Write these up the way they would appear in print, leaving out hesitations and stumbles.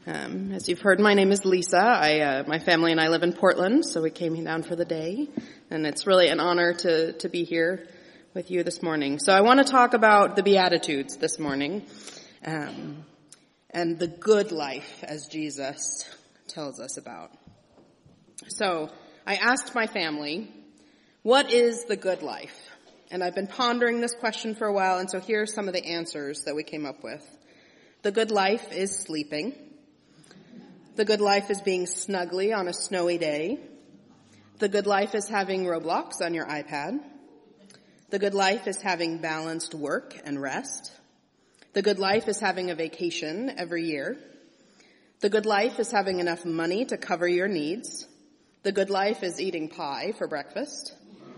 As you've heard, my name is Lisa. My family and I live in Portland, so we came down for the day, and it's really an honor to be here with you this morning. So I want to talk about the Beatitudes this morning, and the good life as Jesus tells us about. So I asked my family, what is the good life? And I've been pondering this question for a while, and so here are some of the answers that we came up with. The good life is sleeping. The good life is being snugly on a snowy day. The good life is having Roblox on your iPad. The good life is having balanced work and rest. The good life is having a vacation every year. The good life is having enough money to cover your needs. The good life is eating pie for breakfast.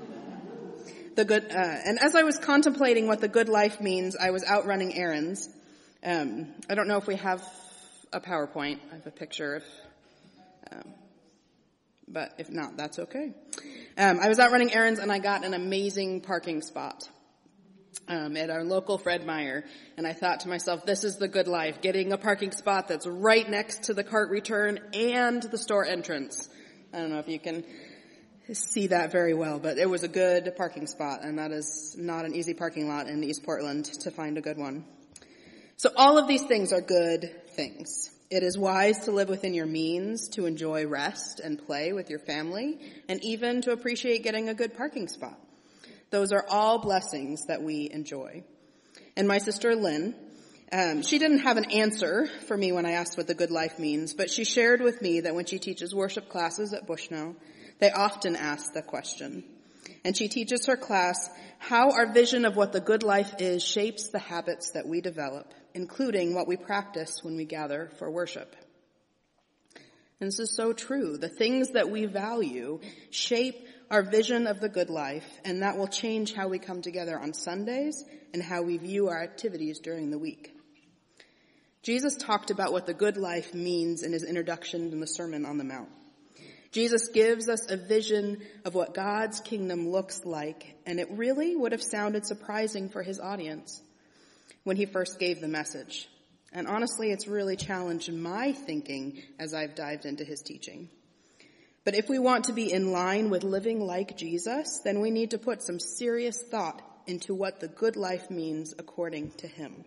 And as I was contemplating what the good life means, I was out running errands. I don't know if we have a PowerPoint. I have a picture but if not, that's okay. I was out running errands and I got an amazing parking spot at our local Fred Meyer, and I thought to myself, this is the good life, getting a parking spot that's right next to the cart return and the store entrance. I don't know if you can see that very well, but it was a good parking spot, and that is not an easy parking lot in East Portland to find a good one. So all of these things are good things. It is wise to live within your means, to enjoy rest and play with your family, and even to appreciate getting a good parking spot. Those are all blessings that we enjoy. And my sister Lynn, she didn't have an answer for me when I asked what the good life means, but she shared with me that when she teaches worship classes at Bushnell, they often ask the question. And she teaches her class how our vision of what the good life is shapes the habits that we develop, including what we practice when we gather for worship. And this is so true. The things that we value shape our vision of the good life, and that will change how we come together on Sundays and how we view our activities during the week. Jesus talked about what the good life means in his introduction in the Sermon on the Mount. Jesus gives us a vision of what God's kingdom looks like, and it really would have sounded surprising for his audience when he first gave the message. And honestly, it's really challenged my thinking as I've dived into his teaching. But if we want to be in line with living like Jesus, then we need to put some serious thought into what the good life means according to him.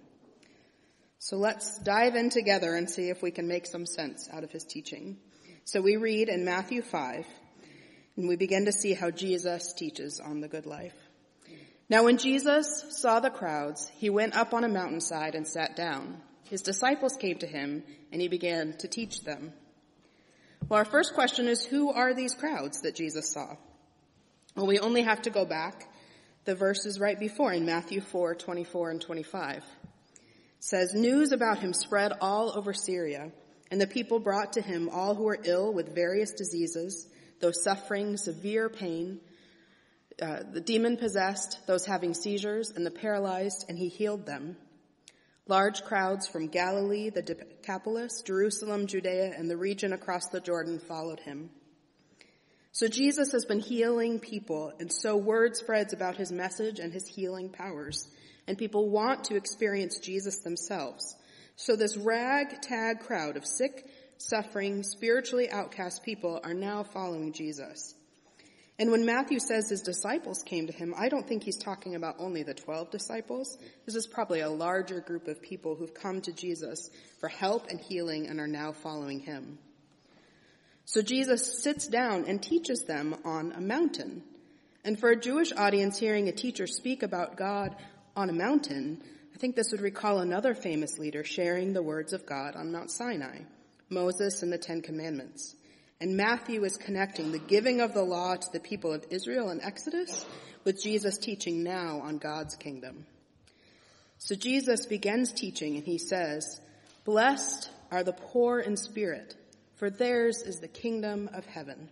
So let's dive in together and see if we can make some sense out of his teaching. So we read in Matthew 5, and we begin to see how Jesus teaches on the good life. Now when Jesus saw the crowds, he went up on a mountainside and sat down. His disciples came to him, and he began to teach them. Well, our first question is, who are these crowds that Jesus saw? Well, we only have to go back the verses right before in Matthew 4, 24 and 25. It says, news about him spread all over Syria, and the people brought to him all who were ill with various diseases, those suffering severe pain, the demon-possessed, those having seizures, and the paralyzed, and he healed them. Large crowds from Galilee, the Decapolis, Jerusalem, Judea, and the region across the Jordan followed him. So Jesus has been healing people, and so word spreads about his message and his healing powers, and people want to experience Jesus themselves. So this ragtag crowd of sick, suffering, spiritually outcast people are now following Jesus. And when Matthew says his disciples came to him, I don't think he's talking about only the 12 disciples. This is probably a larger group of people who've come to Jesus for help and healing and are now following him. So Jesus sits down and teaches them on a mountain. And for a Jewish audience, hearing a teacher speak about God on a mountain, I think this would recall another famous leader sharing the words of God on Mount Sinai, Moses and the Ten Commandments. And Matthew is connecting the giving of the law to the people of Israel in Exodus with Jesus teaching now on God's kingdom. So Jesus begins teaching and he says, blessed are the poor in spirit, for theirs is the kingdom of heaven.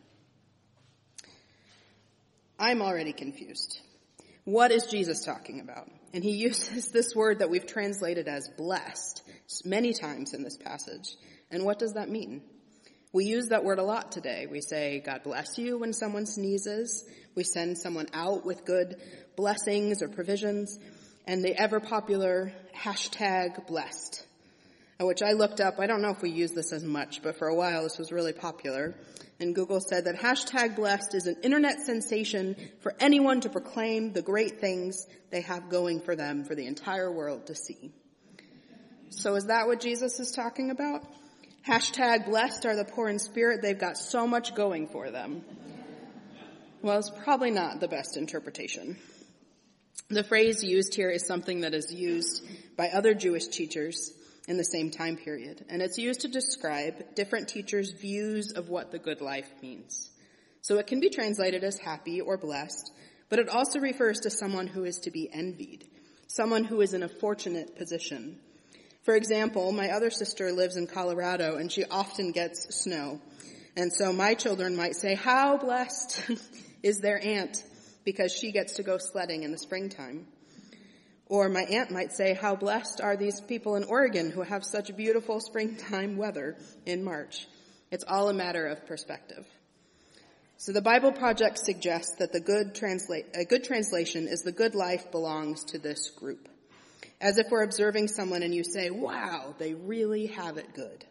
I'm already confused. What is Jesus talking about? And he uses this word that we've translated as blessed many times in this passage. And what does that mean? We use that word a lot today. We say, God bless you when someone sneezes. We send someone out with good blessings or provisions. And the ever popular hashtag blessed. which I looked up. I don't know if we use this as much, but for a while this was really popular. And Google said that hashtag blessed is an internet sensation for anyone to proclaim the great things they have going for them for the entire world to see. So is that what Jesus is talking about? Hashtag blessed are the poor in spirit. They've got so much going for them. Well, it's probably not the best interpretation. The phrase used here is something that is used by other Jewish teachers in the same time period, and it's used to describe different teachers' views of what the good life means. So it can be translated as happy or blessed, but it also refers to someone who is to be envied, someone who is in a fortunate position. For example, my other sister lives in Colorado, and she often gets snow. And so my children might say, how blessed is their aunt because she gets to go sledding in the springtime. Or my aunt might say, how blessed are these people in Oregon who have such beautiful springtime weather in March. It's all a matter of perspective. So the Bible Project suggests that a good translation is the good life belongs to this group. As if we're observing someone and you say, wow, they really have it good.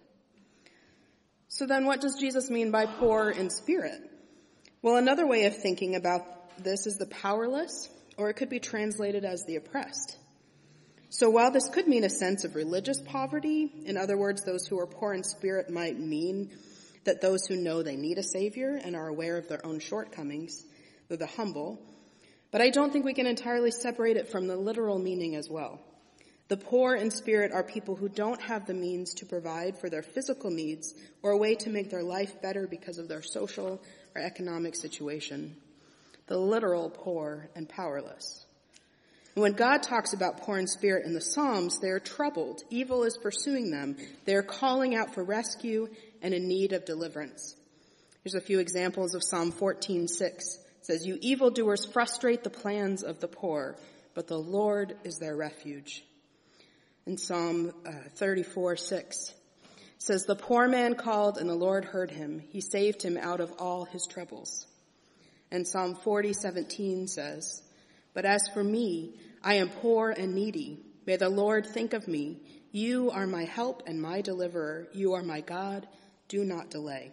So then what does Jesus mean by poor in spirit? Well, another way of thinking about this is the powerless, or it could be translated as the oppressed. So while this could mean a sense of religious poverty, in other words, those who are poor in spirit might mean that those who know they need a savior and are aware of their own shortcomings, they're the humble. But I don't think we can entirely separate it from the literal meaning as well. The poor in spirit are people who don't have the means to provide for their physical needs or a way to make their life better because of their social or economic situation. The literal poor and powerless. And when God talks about poor in spirit in the Psalms, they are troubled. Evil is pursuing them. They are calling out for rescue and in need of deliverance. Here's a few examples of Psalm 14:6. It says, you evildoers frustrate the plans of the poor, but the Lord is their refuge. In Psalm 34:6 says, the poor man called and the Lord heard him. He saved him out of all his troubles. And Psalm 40:17 says, but as for me, I am poor and needy. May the Lord think of me. You are my help and my deliverer. You are my God. Do not delay.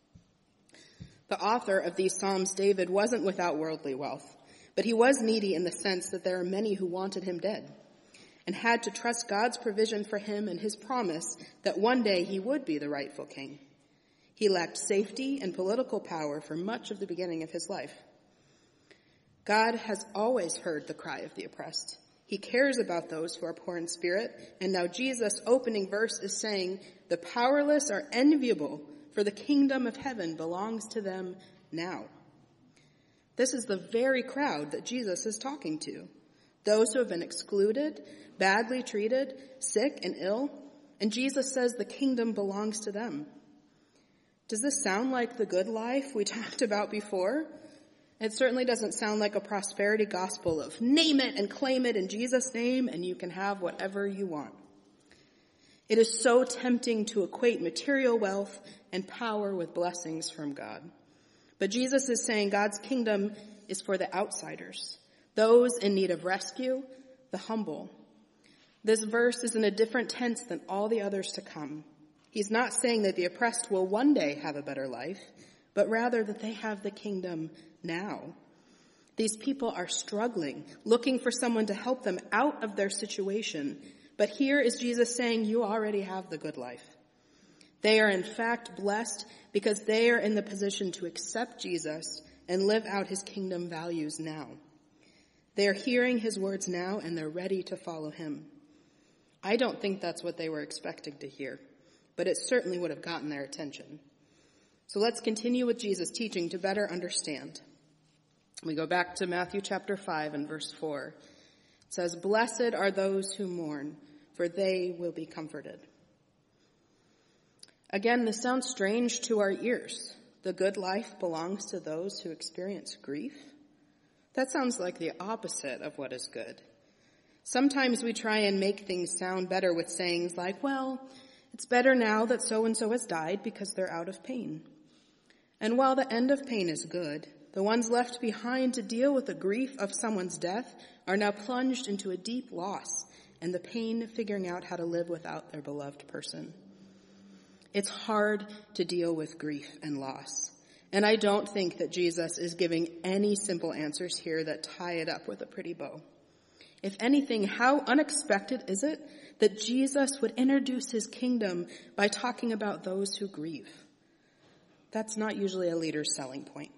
The author of these Psalms, David, wasn't without worldly wealth, but he was needy in the sense that there are many who wanted him dead and had to trust God's provision for him and his promise that one day he would be the rightful king. He lacked safety and political power for much of the beginning of his life. God has always heard the cry of the oppressed. He cares about those who are poor in spirit, and now Jesus' opening verse is saying, the powerless are enviable, for the kingdom of heaven belongs to them now. This is the very crowd that Jesus is talking to. Those who have been excluded, badly treated, sick and ill, and Jesus says the kingdom belongs to them. Does this sound like the good life we talked about before? It certainly doesn't sound like a prosperity gospel of name it and claim it in Jesus' name and you can have whatever you want. It is so tempting to equate material wealth and power with blessings from God. But Jesus is saying God's kingdom is for the outsiders, those in need of rescue, the humble. This verse is in a different tense than all the others to come. He's not saying that the oppressed will one day have a better life, but rather that they have the kingdom now. These people are struggling, looking for someone to help them out of their situation. But here is Jesus saying, you already have the good life. They are in fact blessed because they are in the position to accept Jesus and live out his kingdom values now. They are hearing his words now and they're ready to follow him. I don't think that's what they were expecting to hear, but it certainly would have gotten their attention. So let's continue with Jesus' teaching to better understand. We go back to Matthew chapter 5 and verse 4. It says, blessed are those who mourn, for they will be comforted. Again, this sounds strange to our ears. The good life belongs to those who experience grief. That sounds like the opposite of what is good. Sometimes we try and make things sound better with sayings like, well, it's better now that so-and-so has died because they're out of pain. And while the end of pain is good, the ones left behind to deal with the grief of someone's death are now plunged into a deep loss and the pain figuring out how to live without their beloved person. It's hard to deal with grief and loss. And I don't think that Jesus is giving any simple answers here that tie it up with a pretty bow. If anything, how unexpected is it that Jesus would introduce his kingdom by talking about those who grieve? That's not usually a leader's selling point.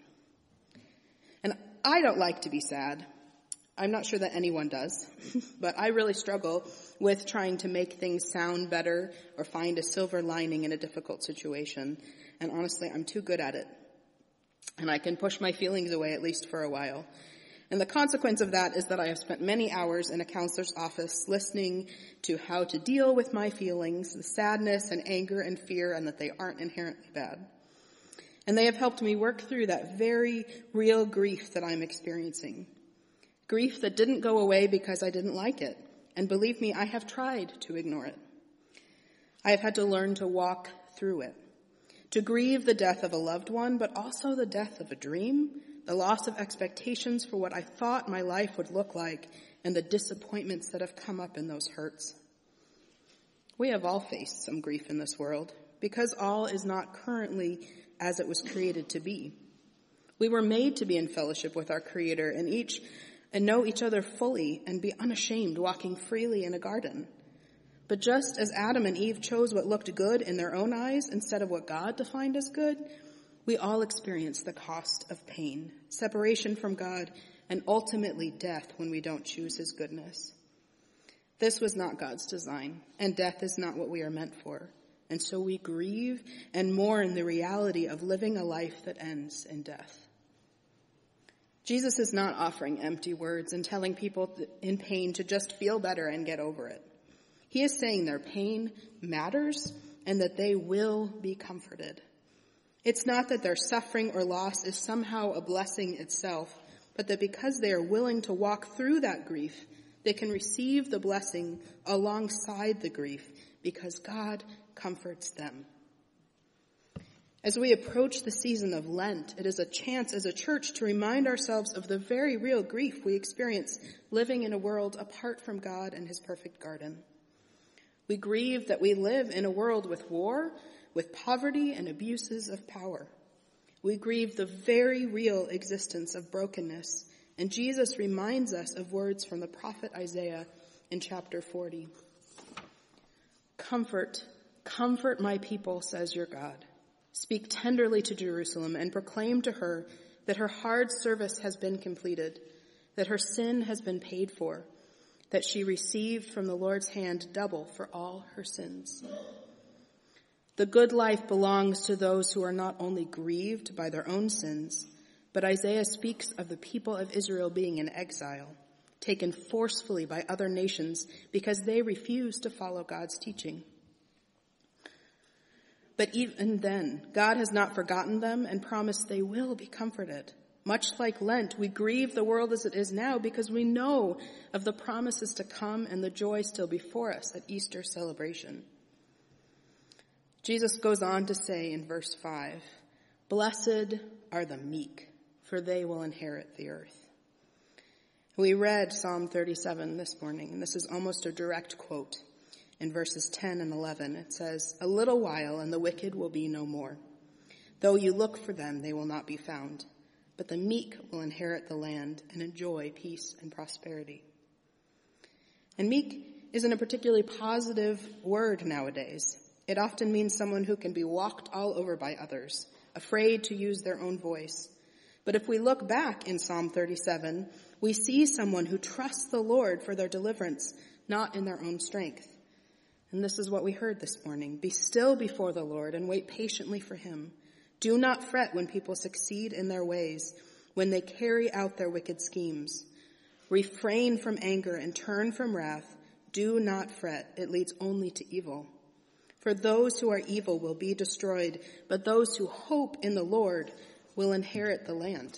And I don't like to be sad. I'm not sure that anyone does, but I really struggle with trying to make things sound better or find a silver lining in a difficult situation. And honestly, I'm too good at it. And I can push my feelings away, at least for a while. And the consequence of that is that I have spent many hours in a counselor's office listening to how to deal with my feelings, the sadness and anger and fear, and that they aren't inherently bad. And they have helped me work through that very real grief that I'm experiencing. Grief that didn't go away because I didn't like it. And believe me, I have tried to ignore it. I have had to learn to walk through it. To grieve the death of a loved one, but also the death of a dream, the loss of expectations for what I thought my life would look like, and the disappointments that have come up in those hurts. We have all faced some grief in this world, because all is not currently as it was created to be. We were made to be in fellowship with our Creator and know each other fully and be unashamed, walking freely in a garden. But just as Adam and Eve chose what looked good in their own eyes instead of what God defined as good, we all experience the cost of pain, separation from God, and ultimately death when we don't choose his goodness. This was not God's design, and death is not what we are meant for. And so we grieve and mourn the reality of living a life that ends in death. Jesus is not offering empty words and telling people in pain to just feel better and get over it. He is saying their pain matters and that they will be comforted. It's not that their suffering or loss is somehow a blessing itself, but that because they are willing to walk through that grief, they can receive the blessing alongside the grief because God comforts them. As we approach the season of Lent, it is a chance as a church to remind ourselves of the very real grief we experience living in a world apart from God and his perfect garden. We grieve that we live in a world with war, with poverty and abuses of power. We grieve the very real existence of brokenness, and Jesus reminds us of words from the prophet Isaiah in chapter 40. Comfort my people, says your God. Speak tenderly to Jerusalem and proclaim to her that her hard service has been completed, that her sin has been paid for, that she received from the Lord's hand double for all her sins. The good life belongs to those who are not only grieved by their own sins, but Isaiah speaks of the people of Israel being in exile, taken forcefully by other nations because they refuse to follow God's teaching. But even then, God has not forgotten them and promised they will be comforted. Much like Lent, we grieve the world as it is now because we know of the promises to come and the joy still before us at Easter celebration. Jesus goes on to say in verse 5, "Blessed are the meek, for they will inherit the earth." We read Psalm 37 this morning, and this is almost a direct quote. In verses 10 and 11, it says, "A little while and the wicked will be no more. Though you look for them, they will not be found. But the meek will inherit the land and enjoy peace and prosperity." And meek isn't a particularly positive word nowadays. It often means someone who can be walked all over by others, afraid to use their own voice. But if we look back in Psalm 37, we see someone who trusts the Lord for their deliverance, not in their own strength. And this is what we heard this morning. Be still before the Lord and wait patiently for him. Do not fret when people succeed in their ways, when they carry out their wicked schemes. Refrain from anger and turn from wrath. Do not fret. It leads only to evil. For those who are evil will be destroyed, but those who hope in the Lord will inherit the land.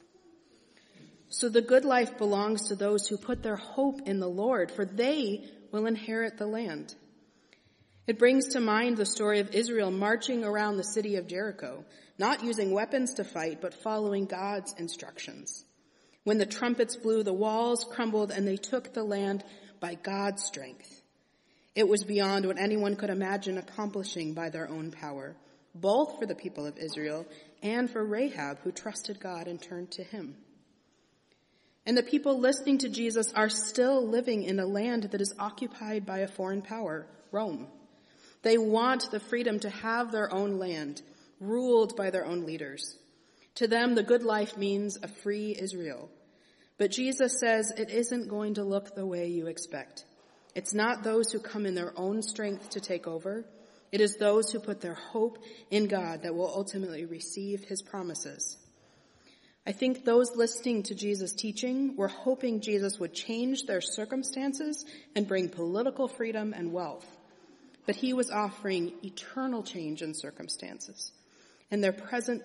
So the good life belongs to those who put their hope in the Lord, for they will inherit the land. It brings to mind the story of Israel marching around the city of Jericho, not using weapons to fight, but following God's instructions. When the trumpets blew, the walls crumbled and they took the land by God's strength. It was beyond what anyone could imagine accomplishing by their own power, both for the people of Israel and for Rahab, who trusted God and turned to him. And the people listening to Jesus are still living in a land that is occupied by a foreign power, Rome. They want the freedom to have their own land, ruled by their own leaders. To them, the good life means a free Israel. But Jesus says it isn't going to look the way you expect. It's not those who come in their own strength to take over. It is those who put their hope in God that will ultimately receive his promises. I think those listening to Jesus' teaching were hoping Jesus would change their circumstances and bring political freedom and wealth. But he was offering eternal change in circumstances. And their present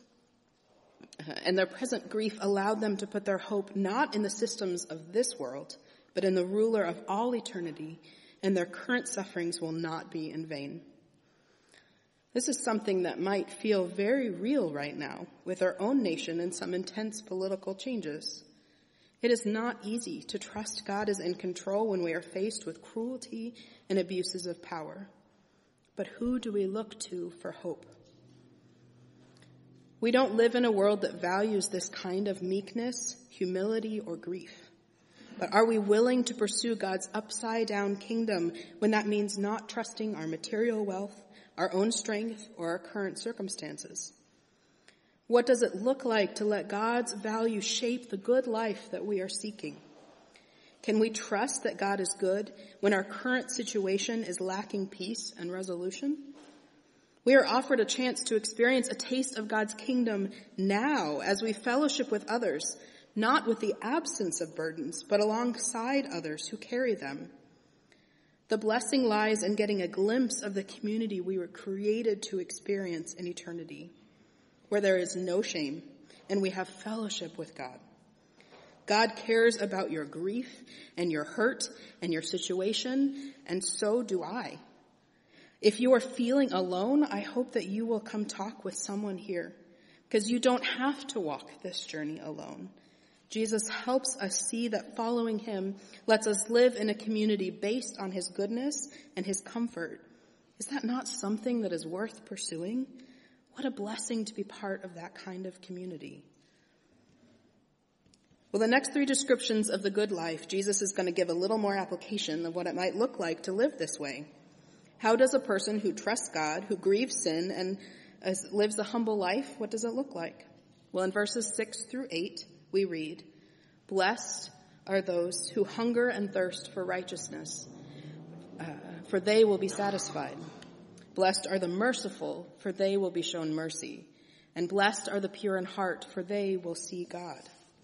grief allowed them to put their hope not in the systems of this world, but in the ruler of all eternity, and their current sufferings will not be in vain. This is something that might feel very real right now with our own nation and some intense political changes. It is not easy to trust God is in control when we are faced with cruelty and abuses of power. But who do we look to for hope? We don't live in a world that values this kind of meekness, humility, or grief. But are we willing to pursue God's upside-down kingdom when that means not trusting our material wealth, our own strength, or our current circumstances? What does it look like to let God's value shape the good life that we are seeking? Can we trust that God is good when our current situation is lacking peace and resolution? We are offered a chance to experience a taste of God's kingdom now as we fellowship with others, not with the absence of burdens, but alongside others who carry them. The blessing lies in getting a glimpse of the community we were created to experience in eternity, where there is no shame and we have fellowship with God. God cares about your grief and your hurt and your situation, and so do I. If you are feeling alone, I hope that you will come talk with someone here, because you don't have to walk this journey alone. Jesus helps us see that following him lets us live in a community based on his goodness and his comfort. Is that not something that is worth pursuing? What a blessing to be part of that kind of community. Well, the next three descriptions of the good life, Jesus is going to give a little more application of what it might look like to live this way. How does a person who trusts God, who grieves sin, and lives a humble life, what does it look like? Well, in verses 6-8, we read, "Blessed are those who hunger and thirst for righteousness, for they will be satisfied. Blessed are the merciful, for they will be shown mercy. And blessed are the pure in heart, for they will see God."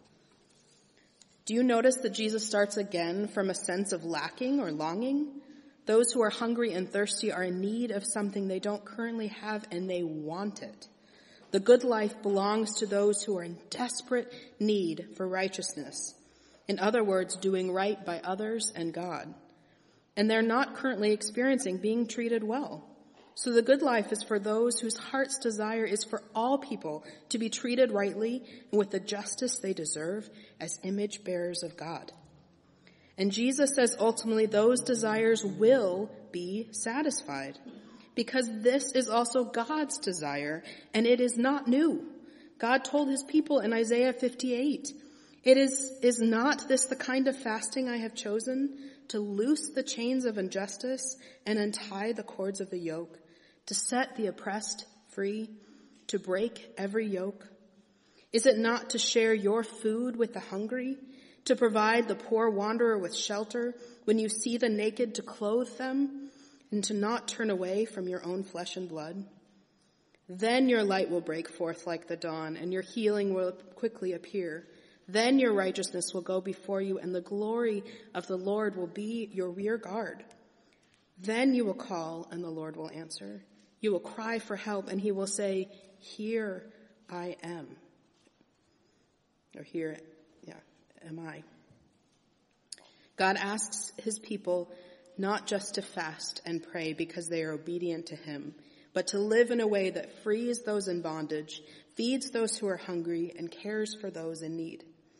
Do you notice that Jesus starts again from a sense of lacking or longing? Those who are hungry and thirsty are in need of something they don't currently have, and they want it. The good life belongs to those who are in desperate need for righteousness. In other words, doing right by others and God. And they're not currently experiencing being treated well. So the good life is for those whose heart's desire is for all people to be treated rightly and with the justice they deserve as image bearers of God. And Jesus says ultimately those desires will be satisfied, because this is also God's desire, and it is not new. God told his people in Isaiah 58, is not this the kind of fasting I have chosen, to loose the chains of injustice and untie the cords of the yoke, to set the oppressed free, to break every yoke? Is it not to share your food with the hungry, to provide the poor wanderer with shelter, when you see the naked to clothe them, and to not turn away from your own flesh and blood? Then your light will break forth like the dawn, and your healing will quickly appear. Then your righteousness will go before you, and the glory of the Lord will be your rear guard. Then you will call, and the Lord will answer. You will cry for help, and he will say, "Here I am." Or here, am I. God asks his people not just to fast and pray because they are obedient to him, but to live in a way that frees those in bondage, feeds those who are hungry, and cares for those in need.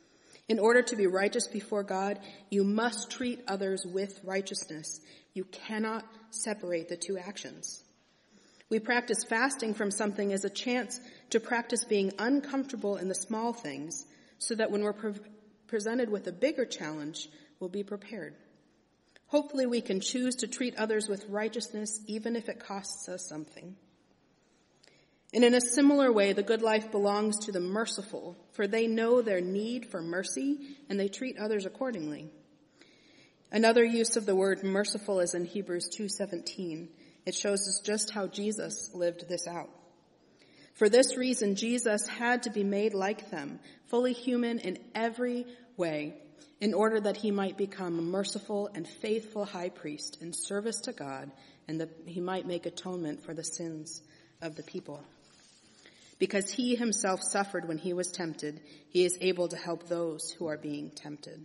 In order to be righteous before God, you must treat others with righteousness. You cannot separate the two actions. We practice fasting from something as a chance to practice being uncomfortable in the small things so that when we're presented with a bigger challenge, we'll be prepared. Hopefully we can choose to treat others with righteousness even if it costs us something. And in a similar way, the good life belongs to the merciful, for they know their need for mercy and they treat others accordingly. Another use of the word merciful is in Hebrews 2:17. It shows us just how Jesus lived this out. For this reason, Jesus had to be made like them, fully human in every way, in order that he might become a merciful and faithful high priest in service to God, and that he might make atonement for the sins of the people. Because he himself suffered when he was tempted, he is able to help those who are being tempted.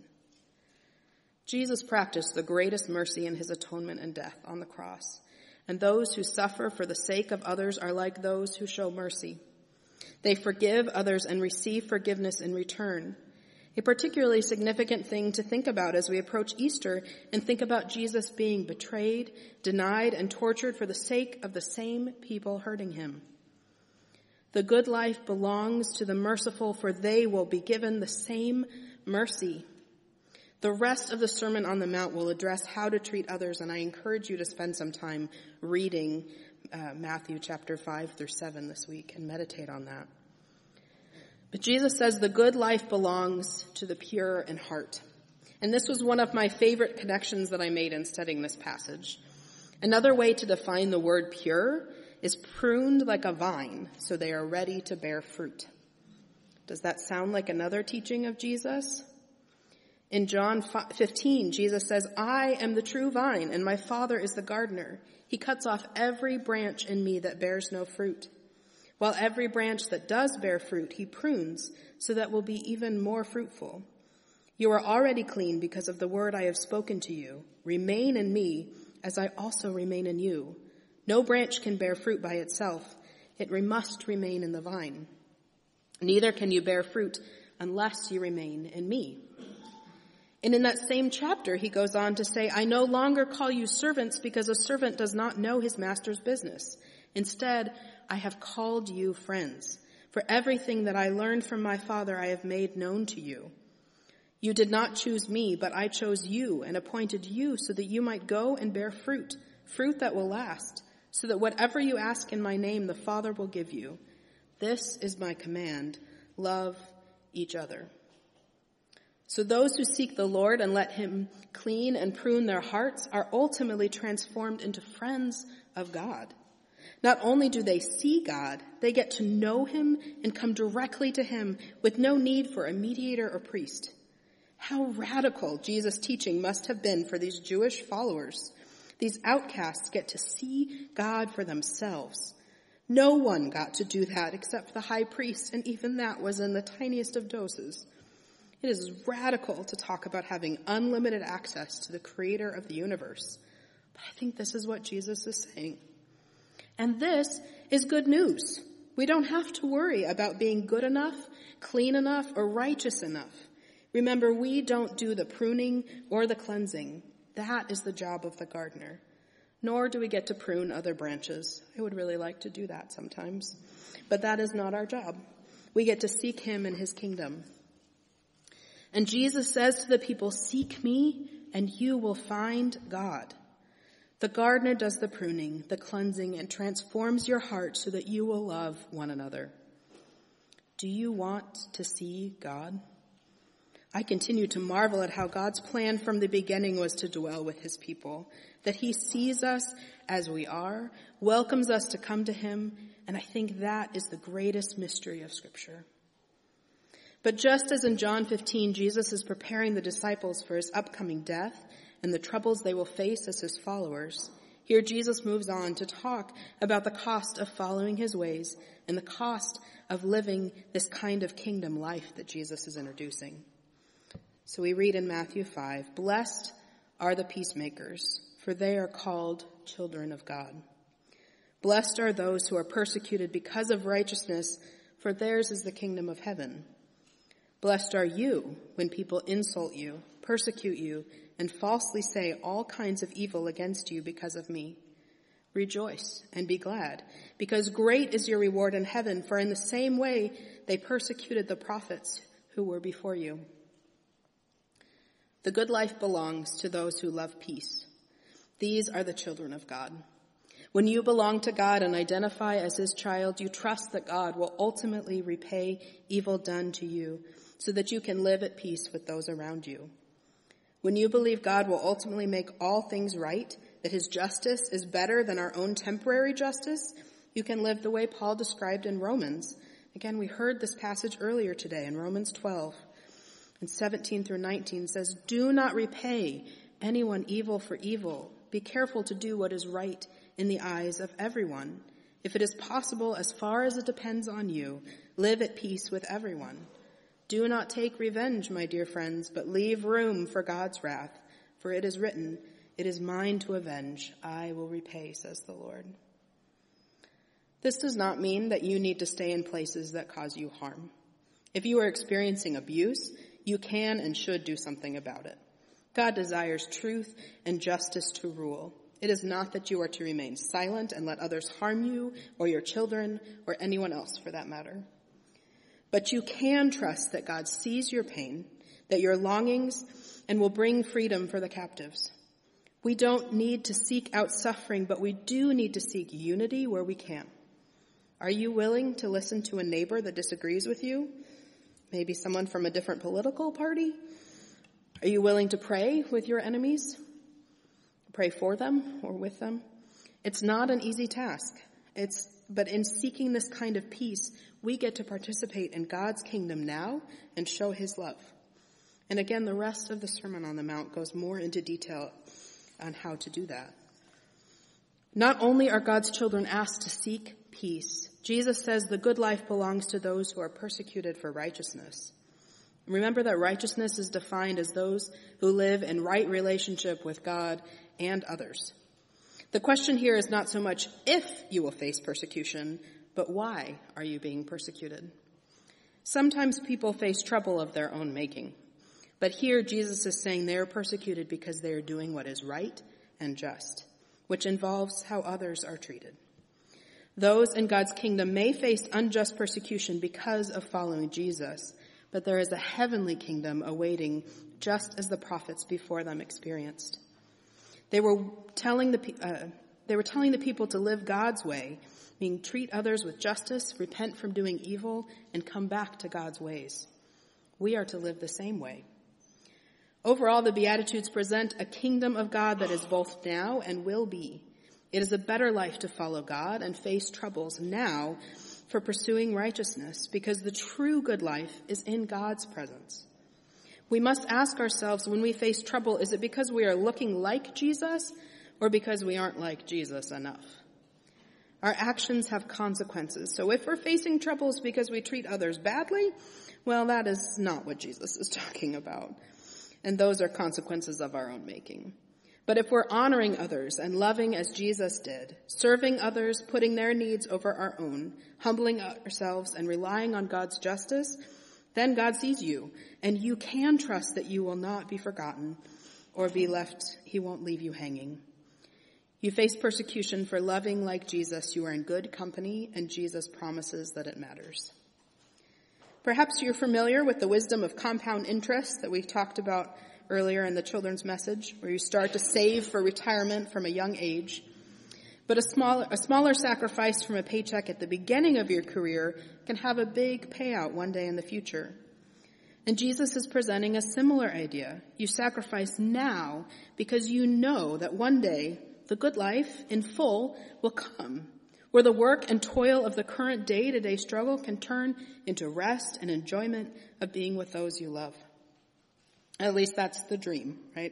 Jesus practiced the greatest mercy in his atonement and death on the cross. And those who suffer for the sake of others are like those who show mercy. They forgive others and receive forgiveness in return. A particularly significant thing to think about as we approach Easter and think about Jesus being betrayed, denied, and tortured for the sake of the same people hurting him. The good life belongs to the merciful, for they will be given the same mercy. The rest of the Sermon on the Mount will address how to treat others, and I encourage you to spend some time reading Matthew chapter 5 through 7 this week and meditate on that. But Jesus says the good life belongs to the pure in heart. And this was one of my favorite connections that I made in studying this passage. Another way to define the word pure is pruned like a vine, so they are ready to bear fruit. Does that sound like another teaching of Jesus? In John 15, Jesus says, I am the true vine, and my Father is the gardener. He cuts off every branch in me that bears no fruit, while every branch that does bear fruit he prunes, so that will be even more fruitful. You are already clean because of the word I have spoken to you. Remain in me, as I also remain in you. No branch can bear fruit by itself. It must remain in the vine. Neither can you bear fruit unless you remain in me. And in that same chapter, he goes on to say, I no longer call you servants because a servant does not know his master's business. Instead, I have called you friends. For everything that I learned from my Father I have made known to you. You did not choose me, but I chose you and appointed you so that you might go and bear fruit, fruit that will last, so that whatever you ask in my name, the Father will give you. This is my command. Love each other. So those who seek the Lord and let him clean and prune their hearts are ultimately transformed into friends of God. Not only do they see God, they get to know him and come directly to him with no need for a mediator or priest. How radical Jesus' teaching must have been for these Jewish followers. These outcasts get to see God for themselves. No one got to do that except the high priest, and even that was in the tiniest of doses. It is radical to talk about having unlimited access to the creator of the universe. But I think this is what Jesus is saying. And this is good news. We don't have to worry about being good enough, clean enough, or righteous enough. Remember, we don't do the pruning or the cleansing. That is the job of the gardener. Nor do we get to prune other branches. I would really like to do that sometimes. But that is not our job. We get to seek him and his kingdom. And Jesus says to the people, seek me and you will find God. The gardener does the pruning, the cleansing, and transforms your heart so that you will love one another. Do you want to see God? I continue to marvel at how God's plan from the beginning was to dwell with his people, that he sees us as we are, welcomes us to come to him, and I think that is the greatest mystery of Scripture. But just as in John 15, Jesus is preparing the disciples for his upcoming death and the troubles they will face as his followers, here Jesus moves on to talk about the cost of following his ways and the cost of living this kind of kingdom life that Jesus is introducing. So we read in Matthew 5, blessed are the peacemakers, for they are called children of God. Blessed are those who are persecuted because of righteousness, for theirs is the kingdom of heaven. Blessed are you when people insult you, persecute you, and falsely say all kinds of evil against you because of me. Rejoice and be glad, because great is your reward in heaven, for in the same way they persecuted the prophets who were before you. The good life belongs to those who love peace. These are the children of God. When you belong to God and identify as his child, you trust that God will ultimately repay evil done to you so that you can live at peace with those around you. When you believe God will ultimately make all things right, that his justice is better than our own temporary justice, you can live the way Paul described in Romans. Again, we heard this passage earlier today in Romans 12. And 17 through 19 says, do not repay anyone evil for evil. Be careful to do what is right in the eyes of everyone. If it is possible, as far as it depends on you, live at peace with everyone. Do not take revenge, my dear friends, but leave room for God's wrath. For it is written, it is mine to avenge. I will repay, says the Lord. This does not mean that you need to stay in places that cause you harm. If you are experiencing abuse, you can and should do something about it. God desires truth and justice to rule. It is not that you are to remain silent and let others harm you or your children or anyone else for that matter. But you can trust that God sees your pain, that your longings, and will bring freedom for the captives. We don't need to seek out suffering, but we do need to seek unity where we can. Are you willing to listen to a neighbor that disagrees with you? Maybe someone from a different political party? Are you willing to pray with your enemies? Pray for them or with them? It's not an easy task. But in seeking this kind of peace, we get to participate in God's kingdom now and show his love. And again, the rest of the Sermon on the Mount goes more into detail on how to do that. Not only are God's children asked to seek peace, Jesus says the good life belongs to those who are persecuted for righteousness. Remember that righteousness is defined as those who live in right relationship with God and others. The question here is not so much if you will face persecution, but why are you being persecuted? Sometimes people face trouble of their own making. But here Jesus is saying they are persecuted because they are doing what is right and just, which involves how others are treated. Those in God's kingdom may face unjust persecution because of following Jesus, but there is a heavenly kingdom awaiting just as the prophets before them experienced. They were telling the people to live God's way, meaning treat others with justice, repent from doing evil, and come back to God's ways. We are to live the same way. Overall, the Beatitudes present a kingdom of God that is both now and will be. It is a better life to follow God and face troubles now for pursuing righteousness, because the true good life is in God's presence. We must ask ourselves when we face trouble, is it because we are looking like Jesus or because we aren't like Jesus enough? Our actions have consequences. So if we're facing troubles because we treat others badly, well, that is not what Jesus is talking about. And those are consequences of our own making. But if we're honoring others and loving as Jesus did, serving others, putting their needs over our own, humbling ourselves and relying on God's justice, then God sees you, and you can trust that you will not be forgotten or be left, he won't leave you hanging. You face persecution for loving like Jesus, you are in good company, and Jesus promises that it matters. Perhaps you're familiar with the wisdom of compound interest that we talked about earlier in the children's message, where you start to save for retirement from a young age. But a smaller sacrifice from a paycheck at the beginning of your career can have a big payout one day in the future. And Jesus is presenting a similar idea. You sacrifice now because you know that one day the good life in full will come, where the work and toil of the current day-to-day struggle can turn into rest and enjoyment of being with those you love. At least that's the dream, right?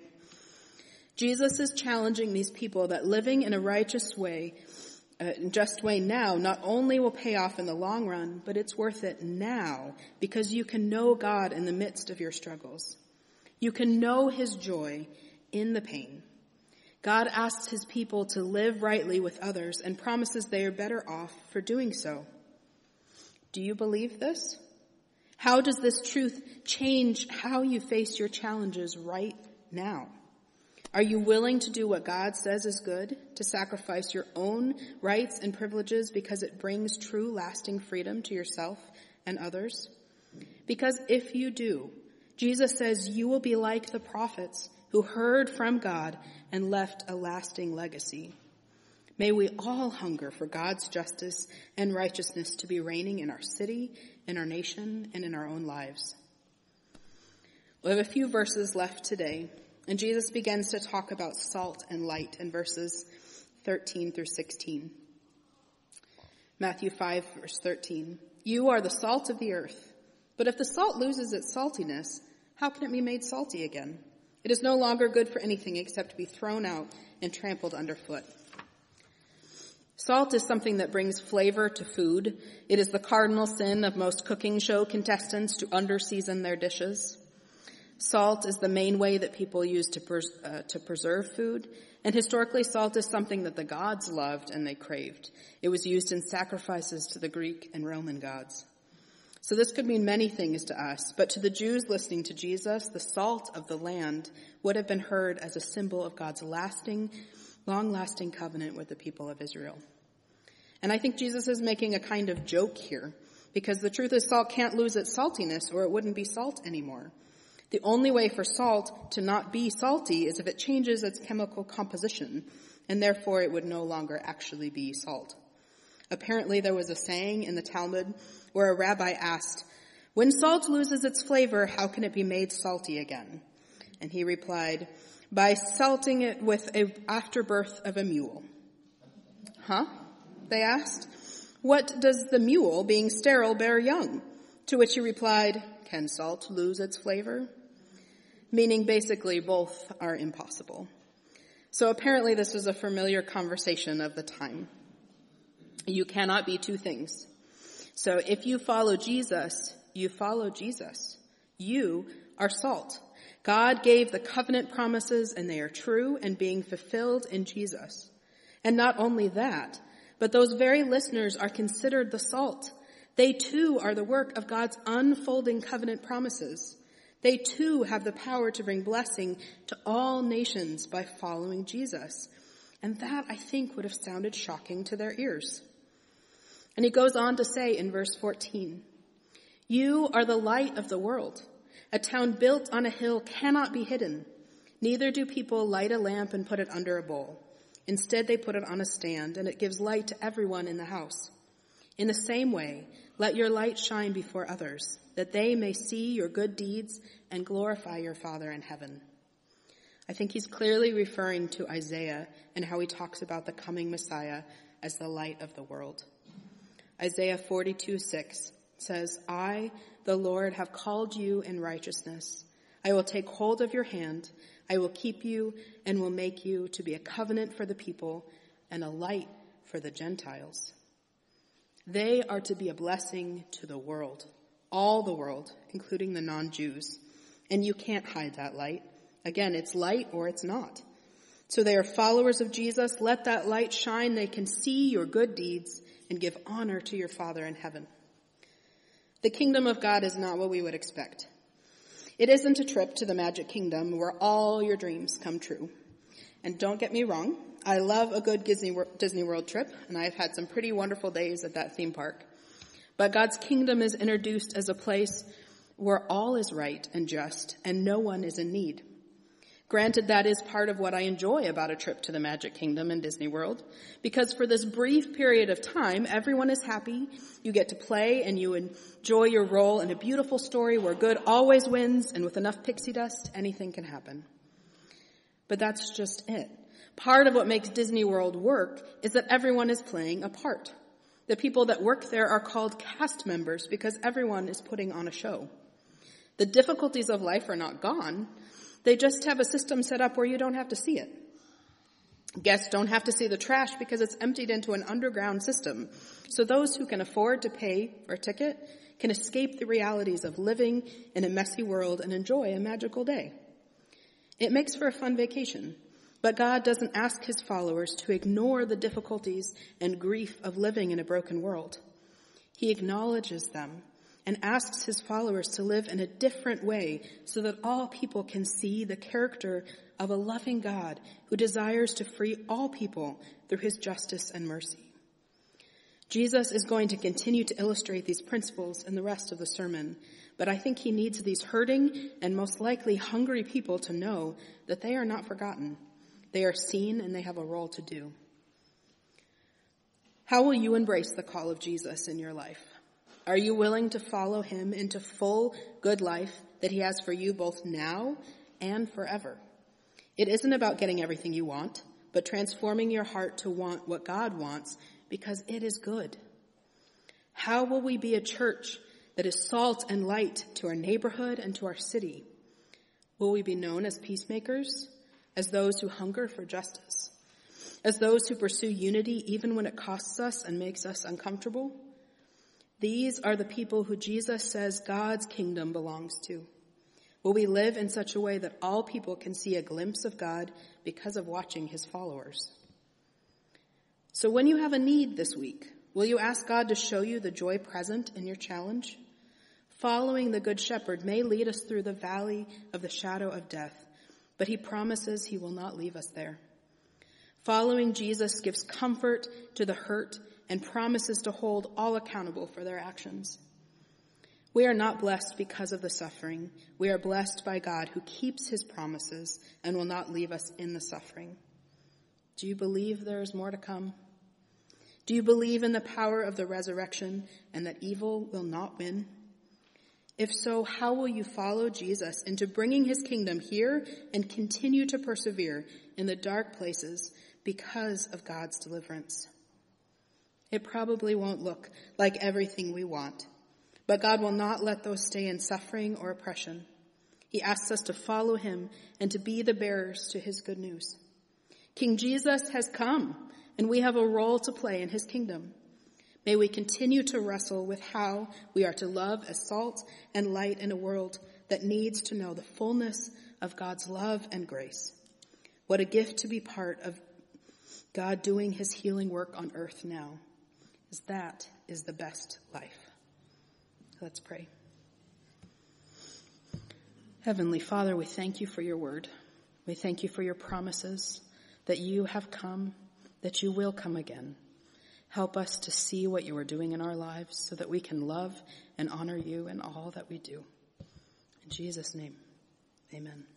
Jesus is challenging these people that living in a righteous way, just way now, not only will pay off in the long run, but it's worth it now because you can know God in the midst of your struggles. You can know his joy in the pain. God asks his people to live rightly with others and promises they are better off for doing so. Do you believe this? How does this truth change how you face your challenges right now? Are you willing to do what God says is good, to sacrifice your own rights and privileges because it brings true lasting freedom to yourself and others? Because if you do, Jesus says you will be like the prophets who heard from God and left a lasting legacy. May we all hunger for God's justice and righteousness to be reigning in our city, in our nation, and in our own lives. We have a few verses left today, and Jesus begins to talk about salt and light in verses 13 through 16. Matthew 5, verse 13. You are the salt of the earth, but if the salt loses its saltiness, how can it be made salty again? It is no longer good for anything except to be thrown out and trampled underfoot. Salt is something that brings flavor to food. It is the cardinal sin of most cooking show contestants to underseason their dishes. Salt is the main way that people use to preserve food. And historically, salt is something that the gods loved and they craved. It was used in sacrifices to the Greek and Roman gods. So this could mean many things to us, but to the Jews listening to Jesus, the salt of the land would have been heard as a symbol of God's long-lasting covenant with the people of Israel. And I think Jesus is making a kind of joke here, because the truth is salt can't lose its saltiness or it wouldn't be salt anymore. The only way for salt to not be salty is if it changes its chemical composition, and therefore it would no longer actually be salt. Apparently there was a saying in the Talmud where a rabbi asked, when salt loses its flavor, how can it be made salty again? And he replied, by salting it with an afterbirth of a mule. Huh? They asked. What does the mule, being sterile, bear young? To which he replied, can salt lose its flavor? Meaning basically both are impossible. So apparently this was a familiar conversation of the time. You cannot be two things. So if you follow Jesus, you follow Jesus. You are salt. God gave the covenant promises and they are true and being fulfilled in Jesus. And not only that, but those very listeners are considered the salt. They too are the work of God's unfolding covenant promises. They too have the power to bring blessing to all nations by following Jesus. And that, I think, would have sounded shocking to their ears. And he goes on to say in verse 14, you are the light of the world. A town built on a hill cannot be hidden. Neither do people light a lamp and put it under a bowl. Instead, they put it on a stand, and it gives light to everyone in the house. In the same way, let your light shine before others, that they may see your good deeds and glorify your Father in heaven. I think he's clearly referring to Isaiah and how he talks about the coming Messiah as the light of the world. Isaiah 42:6 says, I, the Lord, have called you in righteousness. I will take hold of your hand. I will keep you and will make you to be a covenant for the people and a light for the Gentiles. They are to be a blessing to the world, all the world, including the non-Jews. And you can't hide that light. Again, it's light or it's not. So they are followers of Jesus. Let that light shine. They can see your good deeds and give honor to your Father in heaven. The kingdom of God is not what we would expect. It isn't a trip to the magic kingdom where all your dreams come true. And don't get me wrong, I love a good Disney World trip, and I've had some pretty wonderful days at that theme park. But God's kingdom is introduced as a place where all is right and just, and no one is in need. Granted, that is part of what I enjoy about a trip to the Magic Kingdom in Disney World, because for this brief period of time, everyone is happy, you get to play, and you enjoy your role in a beautiful story where good always wins, and with enough pixie dust, anything can happen. But that's just it. Part of what makes Disney World work is that everyone is playing a part. The people that work there are called cast members because everyone is putting on a show. The difficulties of life are not gone. They just have a system set up where you don't have to see it. Guests don't have to see the trash because it's emptied into an underground system. So those who can afford to pay for a ticket can escape the realities of living in a messy world and enjoy a magical day. It makes for a fun vacation, but God doesn't ask his followers to ignore the difficulties and grief of living in a broken world. He acknowledges them and asks his followers to live in a different way so that all people can see the character of a loving God who desires to free all people through his justice and mercy. Jesus is going to continue to illustrate these principles in the rest of the sermon, but I think he needs these hurting and most likely hungry people to know that they are not forgotten. They are seen and they have a role to do. How will you embrace the call of Jesus in your life? Are you willing to follow him into full good life that he has for you both now and forever? It isn't about getting everything you want, but transforming your heart to want what God wants because it is good. How will we be a church that is salt and light to our neighborhood and to our city? Will we be known as peacemakers, as those who hunger for justice, as those who pursue unity even when it costs us and makes us uncomfortable? These are the people who Jesus says God's kingdom belongs to. Will we live in such a way that all people can see a glimpse of God because of watching his followers? So when you have a need this week, will you ask God to show you the joy present in your challenge? Following the Good Shepherd may lead us through the valley of the shadow of death, but he promises he will not leave us there. Following Jesus gives comfort to the hurt and promises to hold all accountable for their actions. We are not blessed because of the suffering. We are blessed by God who keeps his promises and will not leave us in the suffering. Do you believe there is more to come? Do you believe in the power of the resurrection and that evil will not win? If so, how will you follow Jesus into bringing his kingdom here and continue to persevere in the dark places because of God's deliverance? It probably won't look like everything we want, but God will not let those stay in suffering or oppression. He asks us to follow him and to be the bearers to his good news. King Jesus has come, and we have a role to play in his kingdom. May we continue to wrestle with how we are to love as salt and light in a world that needs to know the fullness of God's love and grace. What a gift to be part of God doing his healing work on earth now. That is the best life. Let's pray. Heavenly Father, we thank you for your word. We thank you for your promises that you have come, that you will come again. Help us to see what you are doing in our lives so that we can love and honor you in all that we do. In Jesus' name, amen.